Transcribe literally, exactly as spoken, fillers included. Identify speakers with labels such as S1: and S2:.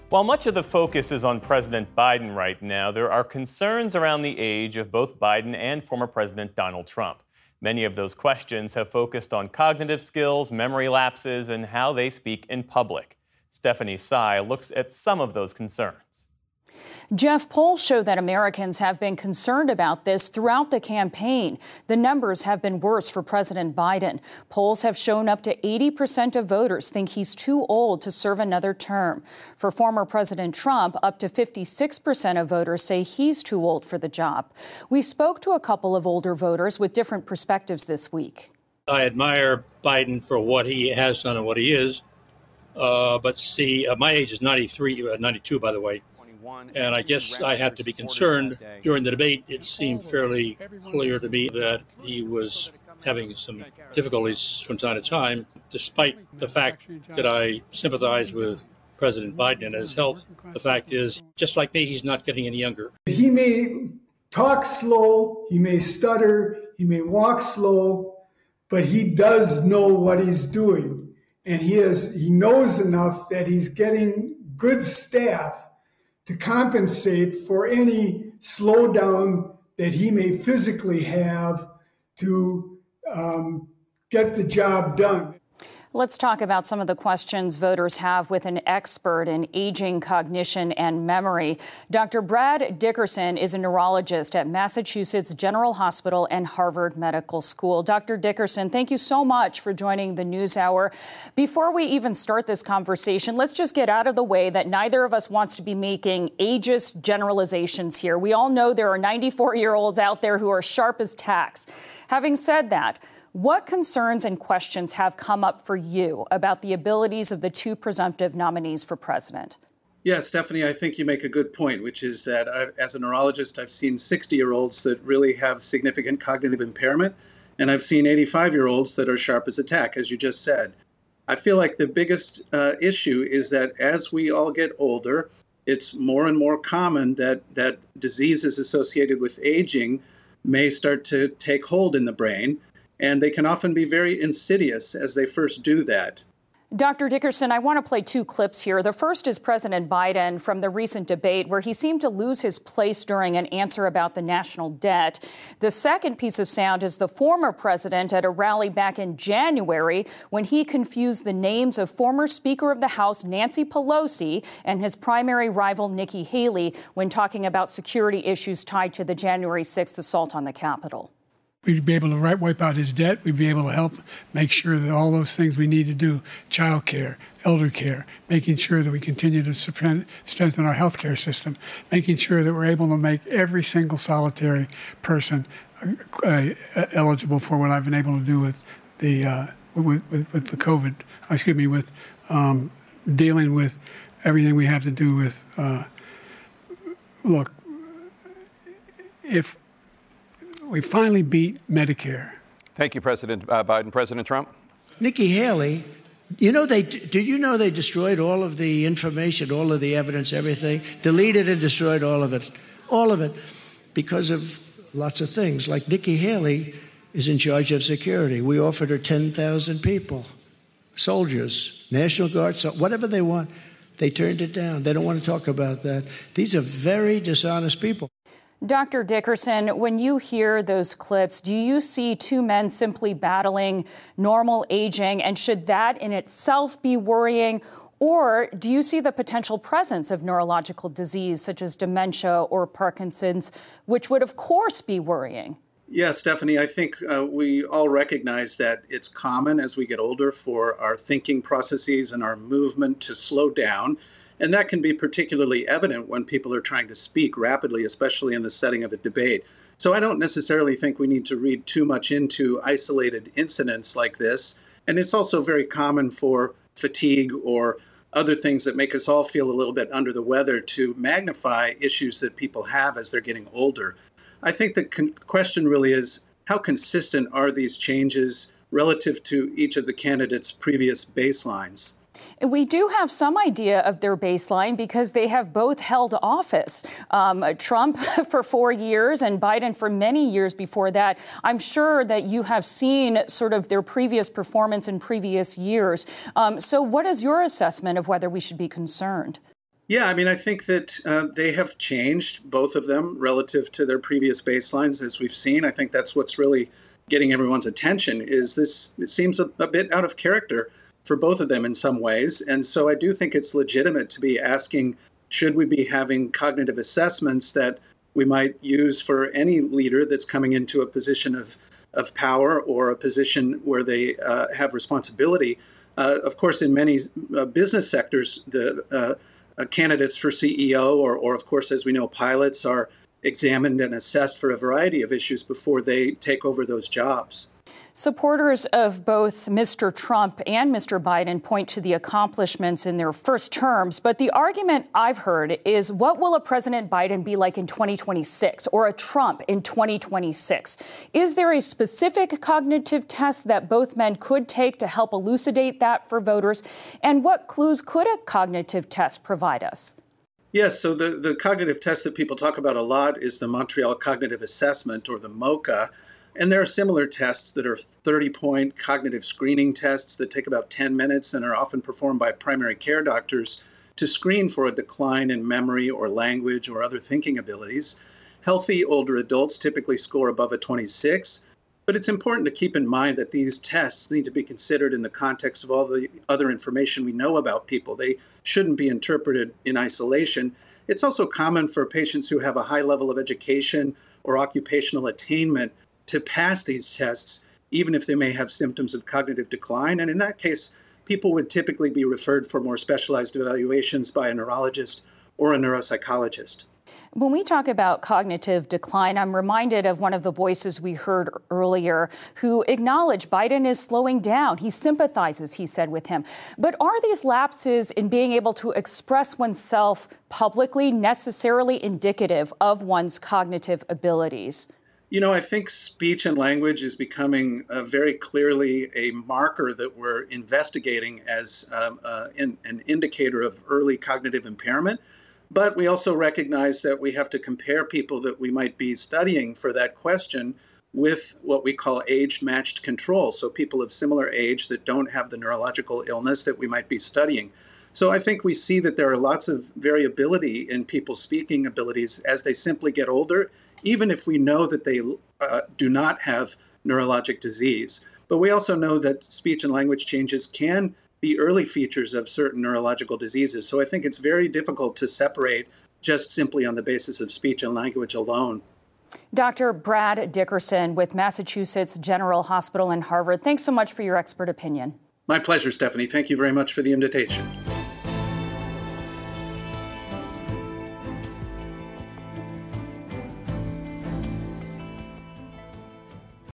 S1: While much of the focus is on President Biden right now, there are concerns around the age of both Biden and former President Donald Trump. Many of those questions have focused on cognitive skills, memory lapses, and how they speak in public. Stephanie Sy looks at some of those concerns.
S2: Jeff, polls show that Americans have been concerned about this throughout the campaign. The numbers have been worse for President Biden. Polls have shown up to eighty percent of voters think he's too old to serve another term. For former President Trump, up to fifty-six percent of voters say he's too old for the job. We spoke to a couple of older voters with different perspectives this week.
S3: I admire Biden for what he has done and what he is. Uh, but see, uh, my age is ninety-three, uh, ninety-two, by the way. And I guess I have to be concerned. During the debate, it seemed fairly clear to me that he was having some difficulties from time to time, despite the fact that I sympathize with President Biden and his health. The fact is, just like me, he's not getting any younger.
S4: He may talk slow, he may stutter, he may walk slow, but he does know what he's doing. And he is, he knows enough that he's getting good staff to compensate for any slowdown that he may physically have to um, get the job done.
S2: Let's talk about some of the questions voters have with an expert in aging, cognition, and memory. Doctor Brad Dickerson is a neurologist at Massachusetts General Hospital and Harvard Medical School. Doctor Dickerson, thank you so much for joining the NewsHour. Before we even start this conversation, let's just get out of the way that neither of us wants to be making ageist generalizations here. We all know there are ninety-four-year-olds out there who are sharp as tacks. Having said that, what concerns and questions have come up for you about the abilities of the two presumptive nominees for president?
S5: Yeah, Stephanie, I think you make a good point, which is that I've, as a neurologist, I've seen sixty-year-olds that really have significant cognitive impairment, and I've seen eighty-five-year-olds that are sharp as a tack, as you just said. I feel like the biggest uh, issue is that as we all get older, it's more and more common that, that diseases associated with aging may start to take hold in the brain. And they can often be very insidious as they first do that.
S2: Doctor Dickerson, I want to play two clips here. The first is President Biden from the recent debate where he seemed to lose his place during an answer about the national debt. The second piece of sound is the former president at a rally back in January when he confused the names of former Speaker of the House Nancy Pelosi and his primary rival Nikki Haley when talking about security issues tied to the January sixth assault on the Capitol.
S6: We'd be able to right, wipe out his debt. We'd be able to help make sure that all those things we need to do, child care, elder care, making sure that we continue to strengthen our health care system, making sure that we're able to make every single solitary person uh, eligible for what I've been able to do with the uh, with, with, with the COVID, excuse me, with um, dealing with everything we have to do with, uh, look, if we finally beat Medicare.
S7: Thank you, President uh, Biden. President Trump?
S8: Nikki Haley, you know, they did you know they destroyed all of the information, all of the evidence, everything, deleted and destroyed all of it, all of it, because of lots of things. Like Nikki Haley is in charge of security. We offered her ten thousand people, soldiers, National Guard, so whatever they want. They turned it down. They don't want to talk about that. These are very dishonest people.
S2: Doctor Dickerson, when you hear those clips, do you see two men simply battling normal aging, and should that in itself be worrying? Or do you see the potential presence of neurological disease such as dementia or Parkinson's, which would, of course, be worrying?
S5: Yeah, Stephanie, I think uh, we all recognize that it's common as we get older for our thinking processes and our movement to slow down. And that can be particularly evident when people are trying to speak rapidly, especially in the setting of a debate. So I don't necessarily think we need to read too much into isolated incidents like this. And it's also very common for fatigue or other things that make us all feel a little bit under the weather to magnify issues that people have as they're getting older. I think the con- question really is, how consistent are these changes relative to each of the candidates' previous baselines?
S2: We do have some idea of their baseline because they have both held office. Um, Trump for four years and Biden for many years before that. I'm sure that you have seen sort of their previous performance in previous years. Um, so what is your assessment of whether we should be concerned?
S5: Yeah, I mean, I think that uh, they have changed, both of them, relative to their previous baselines, as we've seen. I think that's what's really getting everyone's attention, is this, it seems a, a bit out of character for both of them in some ways. And so I do think it's legitimate to be asking, should we be having cognitive assessments that we might use for any leader that's coming into a position of, of power or a position where they uh, have responsibility? Uh, of course, in many uh, business sectors, the uh, uh, candidates for C E O or, or, of course, as we know, pilots are examined and assessed for a variety of issues before they take over those jobs.
S2: Supporters of both Mister Trump and Mister Biden point to the accomplishments in their first terms. But the argument I've heard is, what will a President Biden be like in twenty twenty-six or a Trump in twenty twenty-six? Is there a specific cognitive test that both men could take to help elucidate that for voters? And what clues could a cognitive test provide us?
S5: Yes, so the, the cognitive test that people talk about a lot is the Montreal Cognitive Assessment, or the MoCA. And there are similar tests that are thirty-point cognitive screening tests that take about ten minutes and are often performed by primary care doctors to screen for a decline in memory or language or other thinking abilities. Healthy older adults typically score above a twenty-six, but it's important to keep in mind that these tests need to be considered in the context of all the other information we know about people. They shouldn't be interpreted in isolation. It's also common for patients who have a high level of education or occupational attainment to pass these tests, even if they may have symptoms of cognitive decline. And in that case, people would typically be referred for more specialized evaluations by a neurologist or a neuropsychologist.
S2: When we talk about cognitive decline, I'm reminded of one of the voices we heard earlier who acknowledged Biden is slowing down. He sympathizes, he said, with him. But are these lapses in being able to express oneself publicly necessarily indicative of one's cognitive abilities?
S5: You know, I think speech and language is becoming uh, very clearly a marker that we're investigating as um, uh, in, an indicator of early cognitive impairment. But we also recognize that we have to compare people that we might be studying for that question with what we call age-matched control. So people of similar age that don't have the neurological illness that we might be studying. So I think we see that there are lots of variability in people's speaking abilities as they simply get older, even if we know that they uh, do not have neurologic disease. But we also know that speech and language changes can be early features of certain neurological diseases. So I think it's very difficult to separate just simply on the basis of speech and language alone.
S2: Doctor Brad Dickerson with Massachusetts General Hospital and Harvard, thanks so much for your expert opinion.
S5: My pleasure, Stephanie. Thank you very much for the invitation.